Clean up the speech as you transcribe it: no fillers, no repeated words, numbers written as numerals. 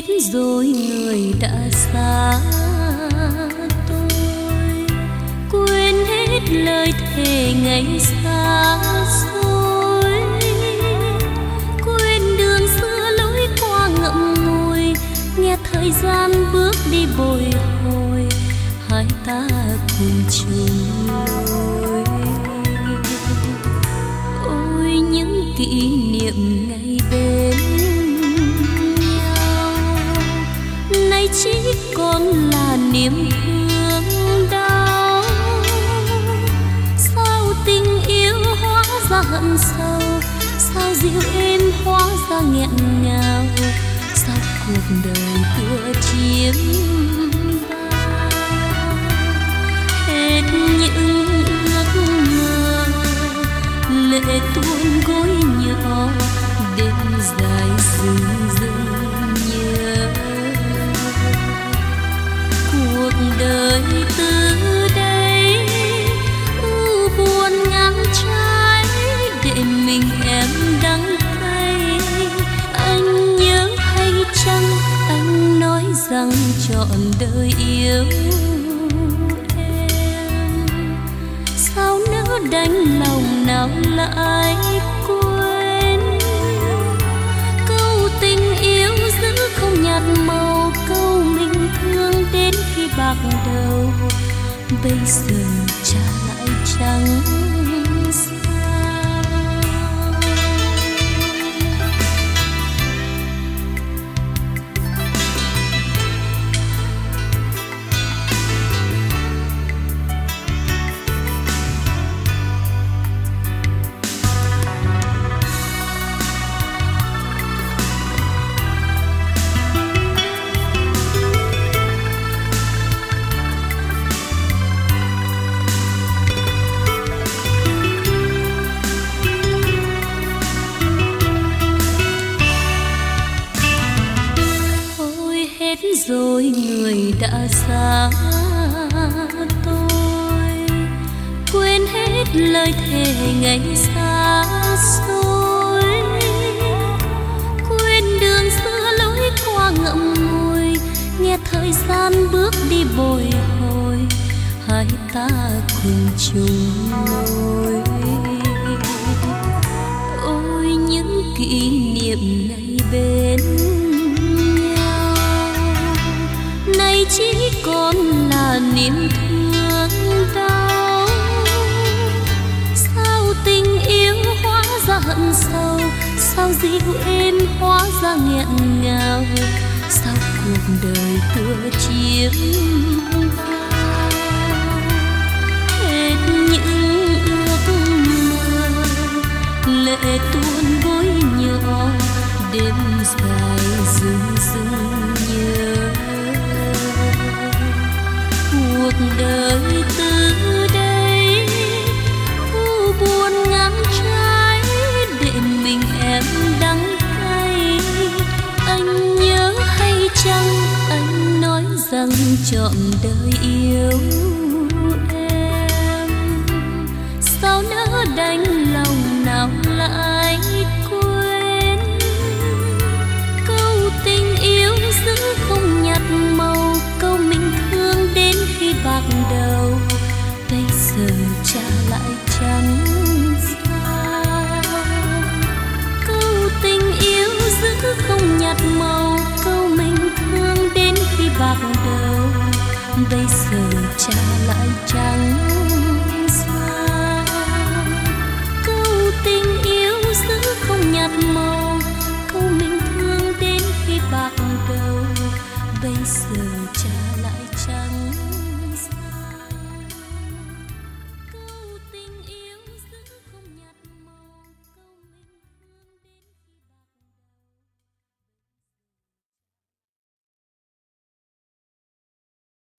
rồi người đã xa tôi, quên hết lời thề ngày xa xôi, quên đường xưa lối qua ngậm ngùi, nghe thời gian bước đi bồi hồi, hai ta cùng chung lối. Ôi những kỷ niệm ngày bên nhau, nay chỉ còn là niềm thương đau. Sao tình yêu hóa ra hận sâu, sao dịu êm hóa ra nghẹn ngào, sao cuộc đời tựa chiếm bao hết những ước mơ. Lệ tuôn gối nhỏ đêm dài rừng rừng nhớ, cuộc đời từ đây u buồn ngàn trái, để mình em đắng cay. Anh nhớ hay chăng anh nói rằng trọn đời yêu em, sao nỡ đánh lòng nào lại quên. Câu tình yêu giữ không nhạt màu, câu mình thương đến khi bạc đầu, bây giờ trả lại chẳng sao. Rồi người đã xa tôi, quên hết lời thề ngày xa xôi, quên đường xưa lối qua ngậm ngùi, nghe thời gian bước đi bồi hồi, hai ta cùng chung lối. Ôi những kỷ niệm ngày bên nay chỉ còn là niềm thương đau. Sao tình yêu hóa ra hận sâu, sao dịu êm hóa ra nghẹn ngào, sao cuộc đời tựa chiếm bao hết những ước mơ. Lệ tuôn gối nhỏ đêm dài rừng rừng nhớ, cuộc đời